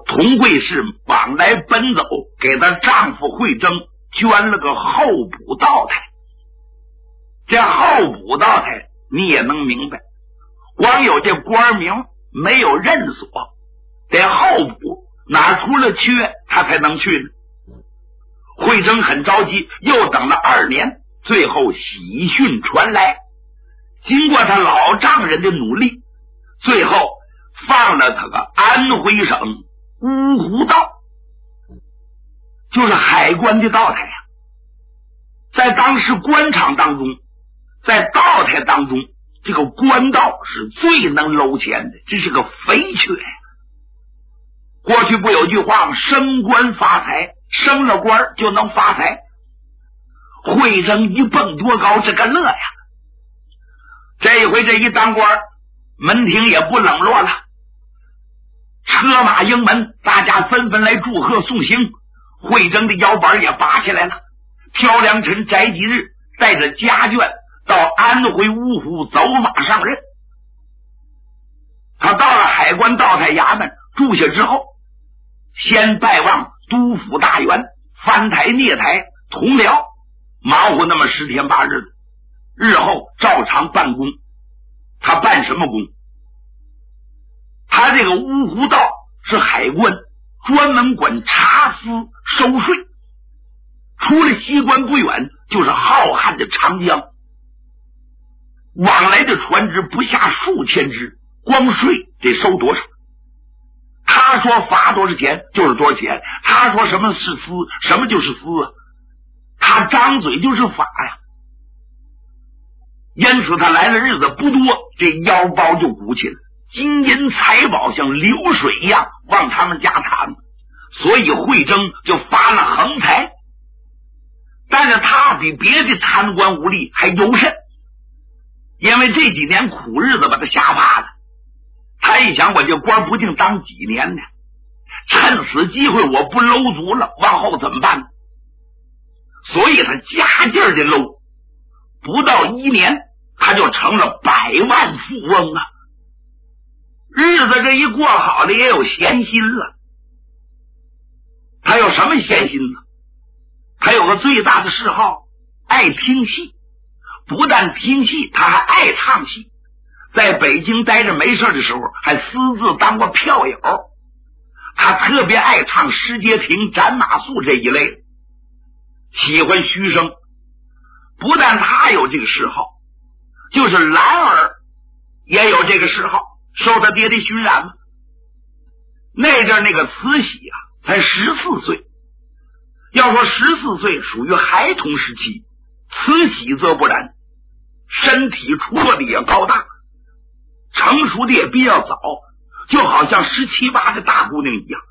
佟贵氏往来奔走，给她丈夫惠征捐了个候补道台。这候补道台你也能明白，光有这官名没有任所，得候补，哪出了缺他才能去呢？惠征很着急，又等了2年，最后喜讯传来，经过他老丈人的努力，最后放了他个安徽省芜湖道，就是海关的道台呀。在当时官场当中，在道台当中，这个官道是最能搂钱的，这是个肥缺呀。过去不有句话吗？升官发财，升了官就能发财。惠征一蹦多高，这个乐呀！这一回这一当官，门庭也不冷落了，车马迎门，大家纷纷来祝贺送行。惠征的腰板也拔起来了，挑良辰宅吉日，带着家眷到安徽芜湖走马上任。他到了海关道台衙门住下之后，先拜望督府大员、藩台、聂台、同僚，忙活那么10天8日的，日后照常办公。他办什么工？他这个芜湖道是海关，专门管查私收税，除了西关不远，就是浩瀚的长江，往来的船只不下数千只，光税得收多少？他说罚多少钱就是多少钱，他说什么是私，什么就是私啊，他张嘴就是法呀。因此他来的日子不多，这腰包就鼓起来，金银财宝像流水一样往他们家淌，所以惠征就发了横财。但是他比别的贪官污吏还尤甚，因为这几年苦日子把他吓怕了。他一想，我这官不定当几年呢，趁此机会我不搂足了，往后怎么办呢？所以他加劲儿的搂，不到1年他就成了100万富翁啊！日子这一过好的，也有闲心了。他有什么闲心呢？他有个最大的嗜好，爱听戏。不但听戏，他还爱唱戏。在北京待着没事的时候，还私自当过票友。他特别爱唱石阶亭、斩马谡这一类的，喜欢虚声。不但他有这个嗜好，就是兰儿也有这个嗜好，受他爹的熏染嘛。那阵那个慈禧啊，才14岁。要说14岁属于孩童时期，慈禧则不然，身体出落的也高大，成熟的也比较早，就好像17、18的大姑娘一样。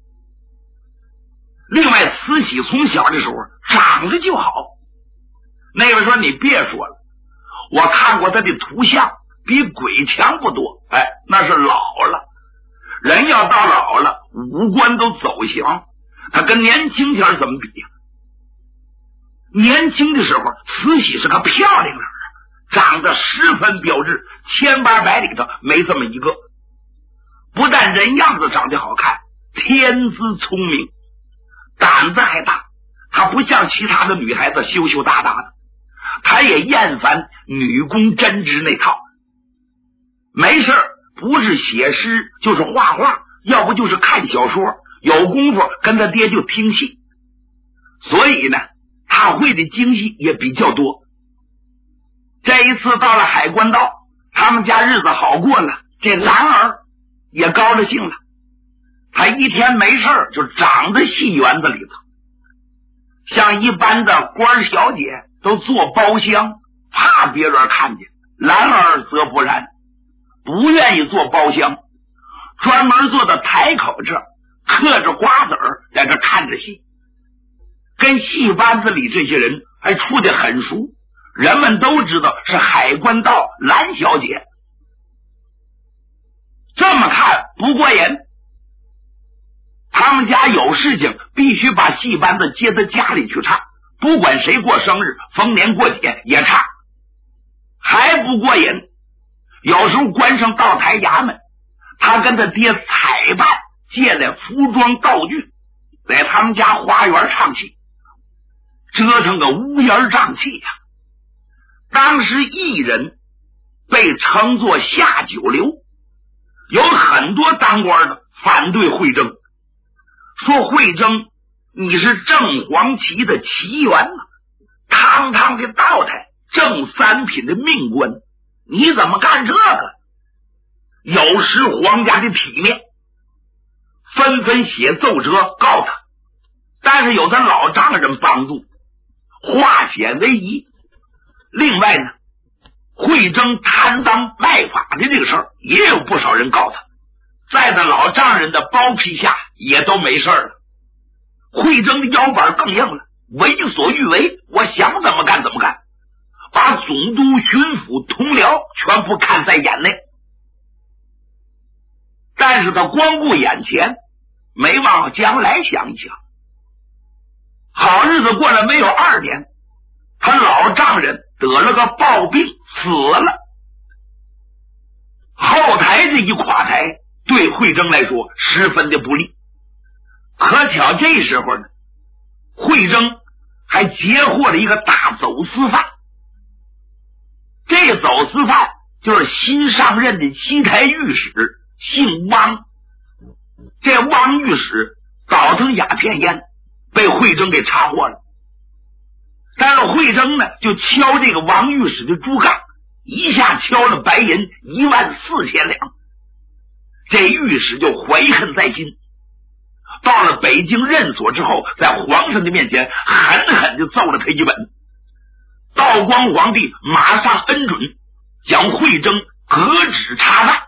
另外，慈禧从小的时候长得就好。那位说你别说了，我看过她的图像，比鬼强不多。哎，那是老了，人要到老了，五官都走形，他跟年轻前怎么比呀？年轻的时候，慈禧是个漂亮人，长得十分标致，1800里头没这么一个。不但人样子长得好看，天资聪明，胆子还大。她不像其他的女孩子羞羞答答的，她也厌烦女工针织那套。没事不是写诗就是画画，要不就是看小说，有功夫跟他爹就听戏。所以呢，他会的京戏也比较多。这一次到了海关道，他们家日子好过了，这兰儿也高了兴了。他一天没事就长在戏园子里头，像一般的官小姐都做包厢，怕别人看见，兰儿则不然，不愿意做包厢，专门坐到台口这嗑着瓜子儿，在这看着戏，跟戏班子里这些人还处得很熟，人们都知道是海关道兰小姐。这么看不过瘾，他们家有事情必须把戏班子接到家里去唱，不管谁过生日、逢年过节也唱。还不过瘾，有时候关上道台衙门，他跟他爹采办借来服装道具，在他们家花园唱戏，折腾个乌烟瘴气呀。当时艺人被称作下九流，有很多当官的反对惠征，说惠征你是正黄旗的旗员啊，堂堂的道台，正三品的命官，你怎么干这个？有失皇家的体面，纷纷写奏折告他。但是有的老丈人帮助，化险为夷。另外呢，惠征贪赃卖法的这个事儿也有不少人告他，在他老丈人的包庇下也都没事了。惠征的腰板更硬了，为所欲为，我想怎么干怎么干，把总督、巡抚、同僚全部看在眼内。但是他光顾眼前，没往将来想一想。好日子过了没有2年，他老丈人得了个暴病死了。后台这一垮台，对惠征来说十分的不利。可巧这时候呢，惠征还截获了一个大走私犯。这个走私犯就是新上任的西台御史，姓汪。这汪御史倒腾鸦片烟，被惠征给查获了。但是惠征呢，就敲这个王御史的猪杠，一下敲了白银14000两。这御史就怀恨在心，到了北京任所之后，在皇上的面前狠狠地揍了他一本。道光皇帝马上恩准，将惠征革职查办，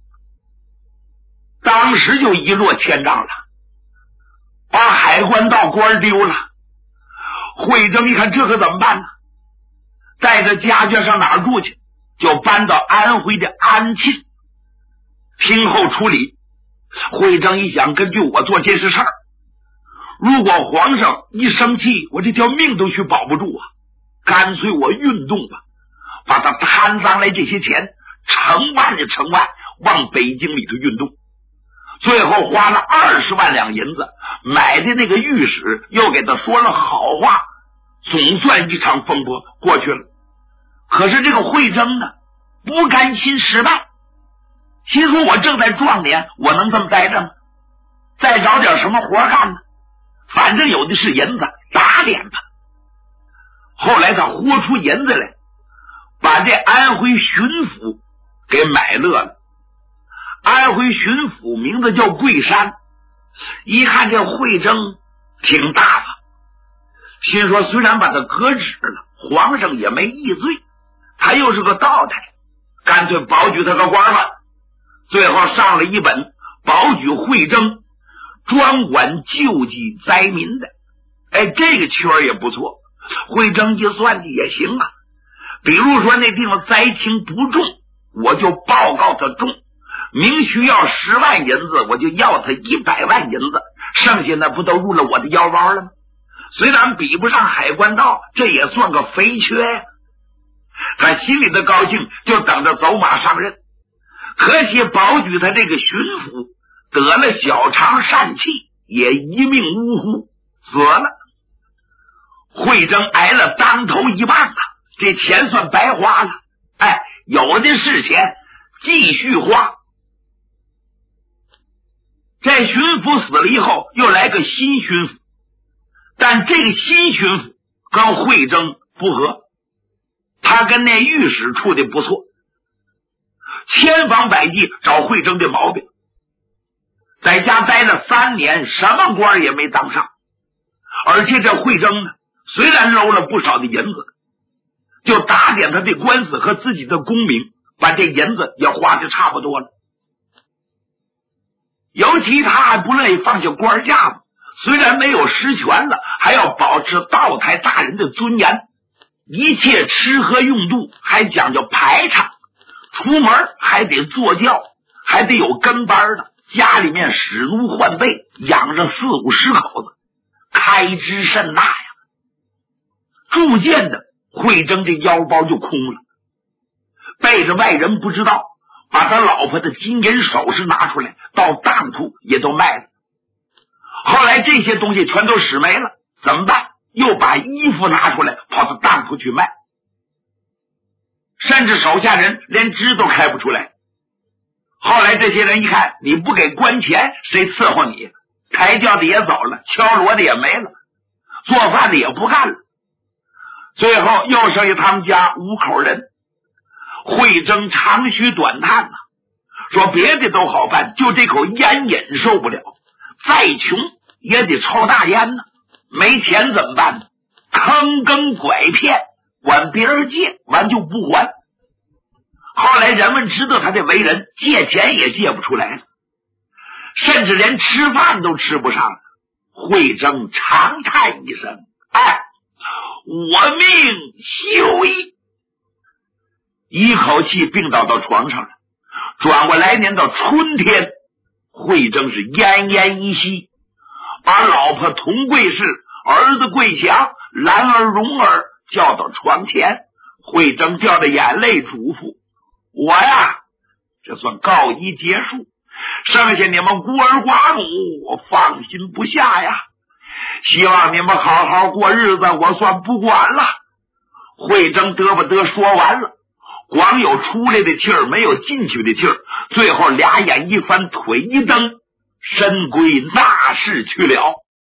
当时就一落千丈了，把海关道官丢了。惠征一看这可怎么办呢？带着家眷上哪儿住去？就搬到安徽的安庆听候处理。惠征一想，根据我做这事儿，如果皇上一生气，我这条命都去保不住啊，干脆我运动吧，把他贪赃来这些钱成万的成万往北京里头运动。最后花了20万两银子买的那个御史，又给他说了好话，总算一场风波过去了。可是这个惠征呢，不甘心失败，心说我正在壮年，我能这么待着吗？再找点什么活干呢？反正有的是银子，打点吧。后来他豁出银子来，把这安徽巡抚给买乐了。安徽巡抚名字叫桂山，一看这惠征挺大方，心说虽然把他革职了，皇上也没议罪，他又是个道台，干脆保举他个官吧。最后上了一本保举惠征，专管救济灾民的。这个圈也不错，惠征一算计也行啊。比如说那地方灾情不重，我就报告他重，明需要10万银子，我就要他100万银子，剩下的不都入了我的腰包了吗？虽然比不上海关道，这也算个肥缺呀。他心里的高兴，就等着走马上任。可惜保举他这个巡抚得了小肠疝气，也一命呜呼死了。惠征挨了当头一棒啊，这钱算白花了。有的是钱，继续花。这巡抚死了以后，又来个新巡抚，但这个新巡抚跟惠征不合，他跟那御史处的不错，千方百计找惠征的毛病。在家待了3年，什么官也没当上。而且这惠征呢，虽然搂了不少的银子，就打点他的官司和自己的功名，把这银子也花的差不多了。尤其他还不乐意放下官架子，虽然没有实权了，还要保持道台大人的尊严，一切吃喝用度还讲究排场，出门还得坐轿，还得有跟班的，家里面使奴换备，养着40-50口子，开支甚大呀。逐渐的，惠征这腰包就空了，背着外人不知道，把他老婆的金银首饰拿出来，到当铺也都卖了。 后来这些东西全都使没了，怎么办？又把衣服拿出来跑到当铺去卖，甚至手下人连支都开不出来。后来这些人一看你不给官钱，谁伺候你？抬轿的也走了，敲锣的也没了，做饭的也不干了，最后又剩下他们家5口人。惠征长吁短叹说别的都好办，就这口烟瘾受不了，再穷也得抽大烟呢，没钱怎么办呢？坑耕拐骗，管别人借完就不还。后来人们知道他的为人，借钱也借不出来了，甚至连吃饭都吃不上了。惠征长叹一声：“哎，我命休矣！”一口气病倒到床上了。转过来年到春天，惠征是奄奄一息，把老婆童贵氏、儿子贵祥、兰儿、蓉儿叫到床前。惠征掉着眼泪嘱咐：“我呀，这算告一结束，剩下你们孤儿寡母，我放心不下呀。希望你们好好过日子，我算不管了。”惠征嘚不嘚说完了，光有出来的气儿，没有进去的气儿，最后俩眼一翻，腿一蹬，身归那世去了。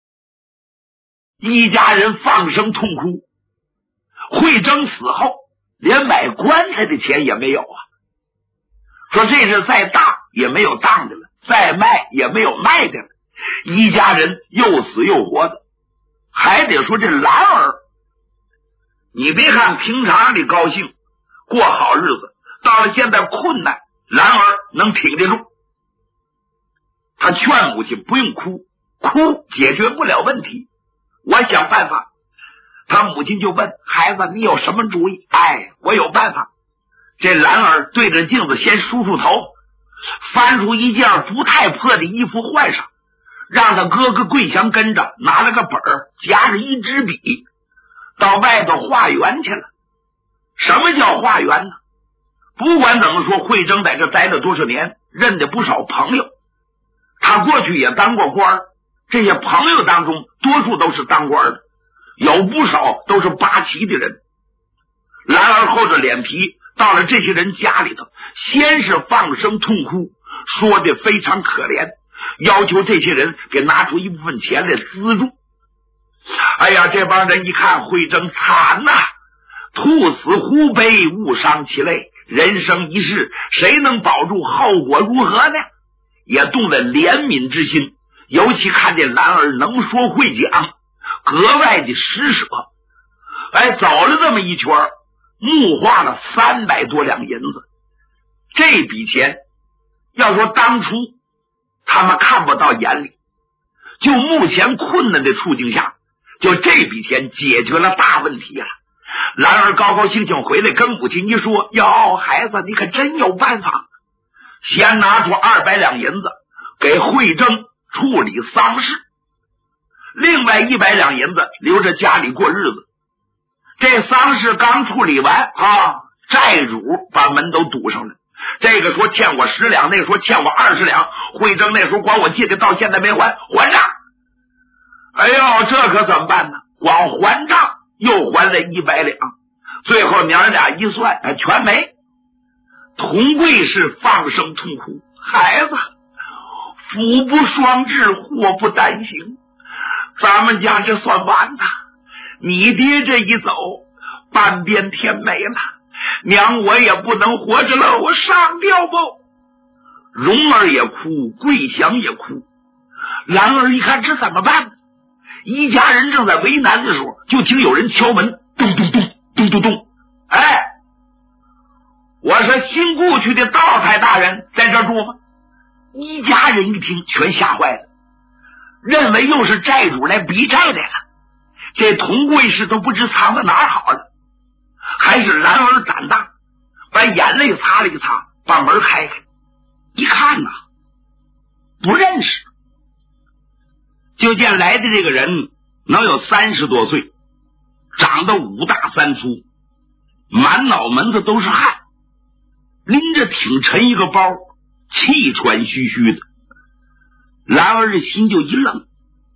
一家人放声痛哭。惠征死后连买棺材的钱也没有啊，说这是再当也没有当的了，再卖也没有卖的了，一家人又死又活的。还得说这兰儿，你别看平常里高兴过好日子，到了现在困难，兰儿能挺得住。他劝母亲不用哭，哭解决不了问题，我想办法。他母亲就问孩子：“你有什么主意？”“哎，我有办法。”这兰儿对着镜子先梳梳头，翻出一件不太破的衣服换上，让他哥哥桂祥跟着，拿了个本儿，夹着一支笔，到外头化缘去了。什么叫化缘呢？不管怎么说，惠征在这待了多少年，认得不少朋友。他过去也当过官，这些朋友当中多数都是当官的，有不少都是八旗的人。兰儿厚着脸皮到了这些人家里头，先是放声痛哭，说的非常可怜，要求这些人给拿出一部分钱来资助。哎呀，这帮人一看惠征惨呐，兔死狐悲，勿伤其类，人生一世，谁能保住，后果如何呢？也动了怜悯之心，尤其看见兰儿能说会讲，格外的施舍。哎，走了这么一圈，募化了300多两银子。这笔钱要说当初他们看不到眼里，就目前困难的处境下，就这笔钱解决了大问题了。兰儿高高兴兴回来跟母亲一说：“哟，孩子，你可真有办法。”先拿出200两银子给惠征处理丧事，另外100两银子留着家里过日子。这丧事刚处理完债主把门都堵上了，这个说欠我10两，那个说欠我20两，惠征那时候管我借的到现在没还账。哎呦，这可怎么办呢？光还账又还了100两，最后娘俩一算，全没。童贵是放声痛哭：“孩子，福不双至，祸不单行，咱们家这算完了。你爹这一走，半边天没了，娘我也不能活着了，我上吊不？”蓉儿也哭，桂祥也哭。兰儿一看这怎么办呢？一家人正在为难的时候，就听有人敲门，咚咚咚咚咚咚。哎，我说新雇去的道台大人在这儿住吗？一家人一听全吓坏了，认为又是债主来逼债来了。这童贵氏都不知藏到哪儿好了，还是兰儿胆大，把眼泪擦了一擦，把门开开，一看呐，不认识。就见来的这个人能有30多岁，长得5大3粗，满脑门子都是汗，拎着挺沉一个包，气喘吁吁的。兰儿的心就一愣，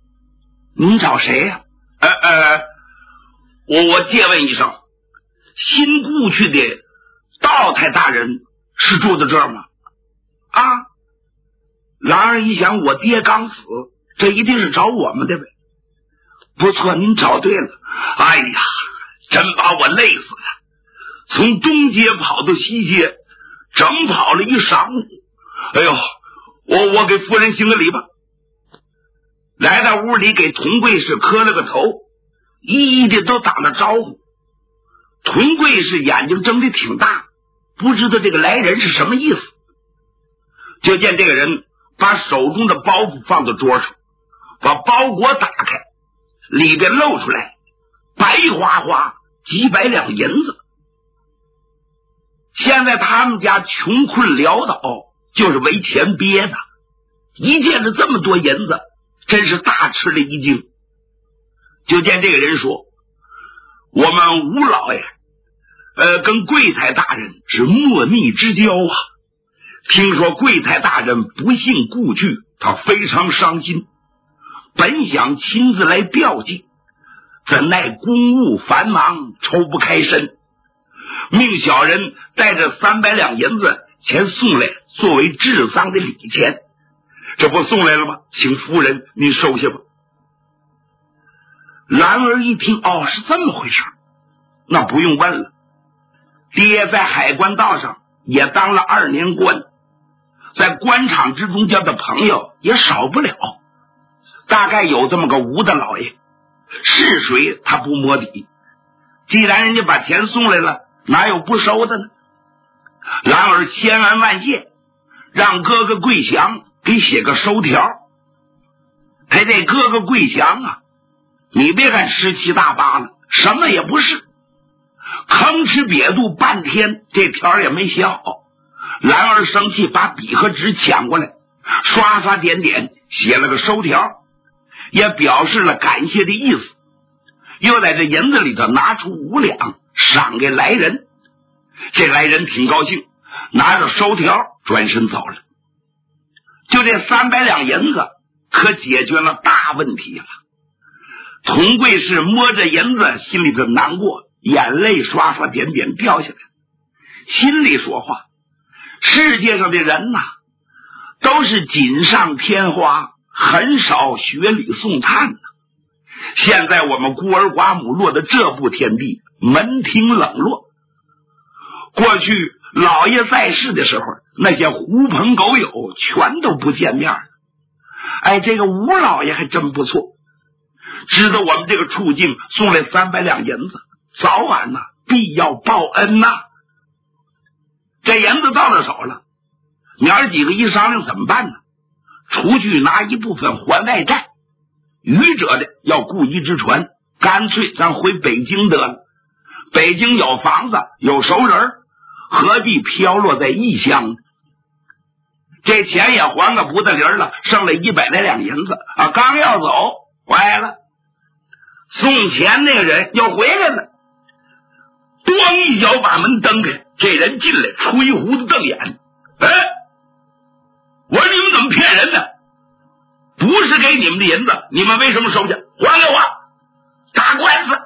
您找谁呀？我借问一声，新雇去的道太大人是住在这儿吗？啊，兰儿一想，我爹刚死，这一定是找我们的呗。不错，您找对了。哎呀，真把我累死了，从东街跑到西街，整跑了一晌午。哎呦，我给夫人行个礼吧。来到屋里，给童贵氏磕了个头，一一的都打了招呼。童贵氏眼睛睁得挺大，不知道这个来人是什么意思。就见这个人把手中的包袱放到桌上，把包裹打开，里边露出来白花花几百两银子。现在他们家穷困潦倒，就是为钱憋的，一见着这么多银子，真是大吃了一惊。就见这个人说，我们吴老爷跟贵才大人是莫逆之交啊，听说贵才大人不幸故去，他非常伤心，本想亲自来吊祭，怎奈公务繁忙，抽不开身，命小人带着300两银子钱送来，作为治丧的礼钱。这不送来了吗？请夫人你收下吧。兰儿一听，哦，是这么回事，那不用问了。爹在海关道上也当了2年官，在官场之中交的朋友也少不了，大概有这么个吴大老爷，是谁他不摸底。既然人家把钱送来了，哪有不收的呢？兰儿千恩万谢，让哥哥桂祥给写个收条。他这哥哥桂祥啊，你别看17、18了，什么也不是，吭哧瘪肚半天，这条也没写好。兰儿生气，把笔和纸抢过来，刷刷点点写了个收条，也表示了感谢的意思，又在这银子里头拿出5两赏给来人。这来人挺高兴，拿着收条转身走了。就这300两银子可解决了大问题了。童贵氏摸着银子，心里头难过，眼泪刷刷点点掉下来，心里说话，世界上的人呐，都是锦上添花，很少雪里送炭。现在我们孤儿寡母落的这步田地，门庭冷落。过去老爷在世的时候，那些狐朋狗友全都不见面了。哎，这个吴老爷还真不错，知道我们这个处境，送来300两银子，早晚必要报恩这银子到了手了，娘儿几个一商量怎么办呢？出去拿一部分还外债，余者的要雇一只船，干脆咱回北京得了。北京有房子有熟人，何必飘落在异乡呢？这钱也还个不得零了，剩了100来两银子刚要走，坏了，送钱那个人又回来了，咣一脚把门蹬开，这人进来吹胡子瞪眼，我说你们怎么骗人呢？不是给你们的银子，你们为什么收下？还给我，打官司。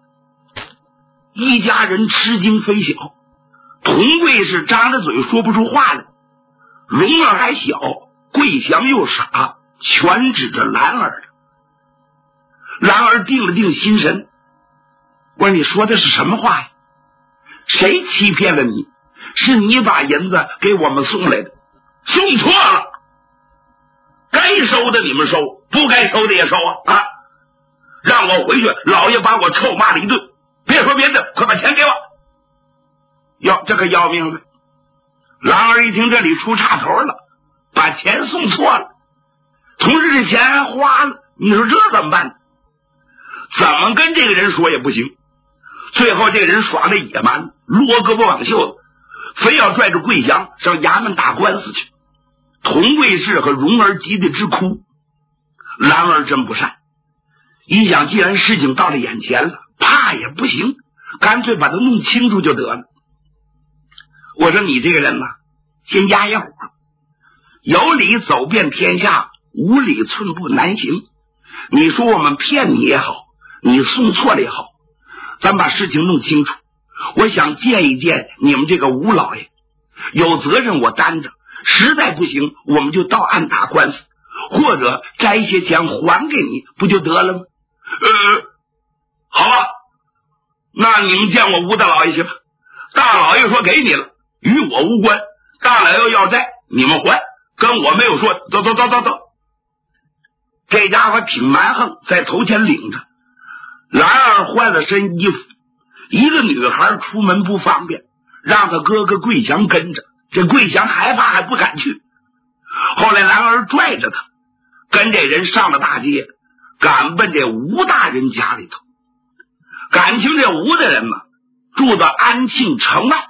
一家人吃惊非小，童贵是张着嘴说不出话来，蓉儿还小，桂祥又傻，全指着兰儿。兰儿定了定心神，我说你说的是什么话呀？谁欺骗了你？是你把银子给我们送来的，送错了，该收的你们收，不该收的也收让我回去，老爷把我臭骂了一顿。别说别的，快把钱给我。哟，这可要命了。兰儿一听这里出岔头了，把钱送错了，同时这钱还花了，你说这怎么办？怎么跟这个人说也不行。最后这个人耍的野蛮，撸胳膊挽袖子，非要拽着桂祥上衙门打官司去。童贵氏和蓉儿急得直哭。兰儿真不善，一想既然事情到了眼前了，怕也不行，干脆把它弄清楚就得了。我说你这个人先压压火，有理走遍天下，无理寸步难行。 你说我们骗你也好，你送错了也好，咱把事情弄清楚。我想见一见你们这个吴老爷，有责任我担着，实在不行我们就到案打官司，或者摘一些钱还给你，不就得了吗？好吧，那你们见我吴大老爷去吧。大老爷说给你了，与我无关。大老爷要债，你们还，跟我没有说。走。这家伙挺蛮横，在头前领着。兰儿换了身衣服，一个女孩出门不方便，让他哥哥桂祥跟着。这桂祥害怕，还不敢去。后来兰儿拽着他，跟这人上了大街，赶奔这吴大人家里头。感情这吴的人嘛，住到安庆城外，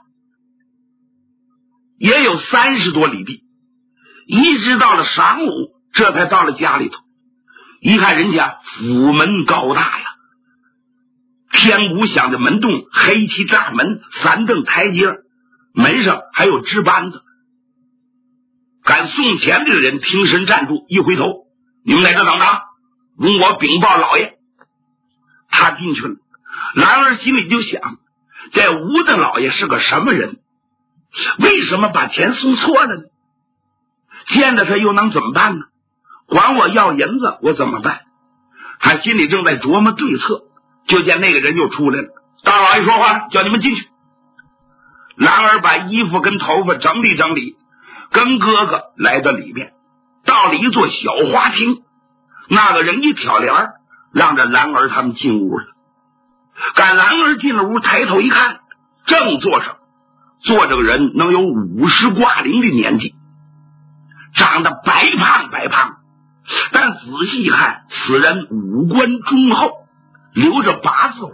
也有30多里地，一直到了晌午，这才到了家里头。一看人家府门高大呀，天鼓响的门洞，黑漆大门，3蹬台阶，门上还有值班的。敢送钱的人挺身站住，一回头，你们在这等着，容我禀报老爷。他进去了，兰儿心里就想，这吴大老爷是个什么人？为什么把钱送错了呢？见了他又能怎么办呢？管我要银子，我怎么办？他心里正在琢磨对策，就见那个人就出来了。大老爷说话了，叫你们进去。兰儿把衣服跟头发整理整理，跟哥哥来到里面，到了一座小花厅。那个人一挑帘，让着兰儿他们进屋了。赶兰儿进了屋，抬头一看，正坐上坐着个人，能有50挂零的年纪，长得白胖，但仔细一看，此人五官忠厚，留着8字胡。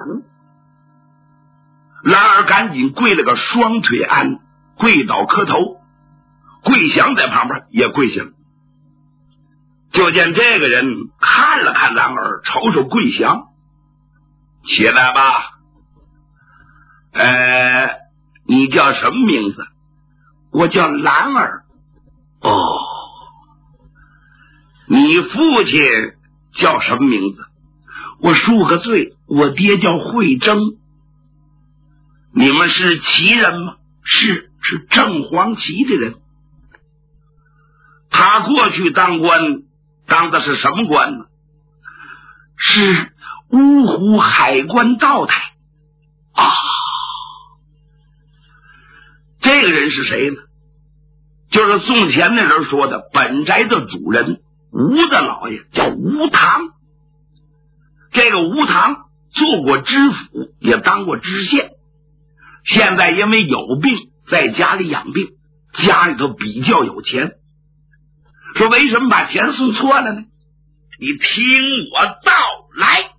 兰儿赶紧跪了个双腿安，跪倒磕头。桂祥在旁边也跪下了。就见这个人看了看兰儿，瞅瞅桂祥，起来吧。你叫什么名字？我叫兰儿。哦，你父亲叫什么名字？我恕个罪，我爹叫惠征。你们是旗人吗？是正黄旗的人。他过去当官，当的是什么官呢？是芜湖海关道台啊。这个人是谁呢？就是送钱那人说的本宅的主人吴大老爷，叫吴堂。这个吴堂做过知府，也当过知县，现在因为有病在家里养病，家里头比较有钱。说为什么把钱送错了呢？你听我道来。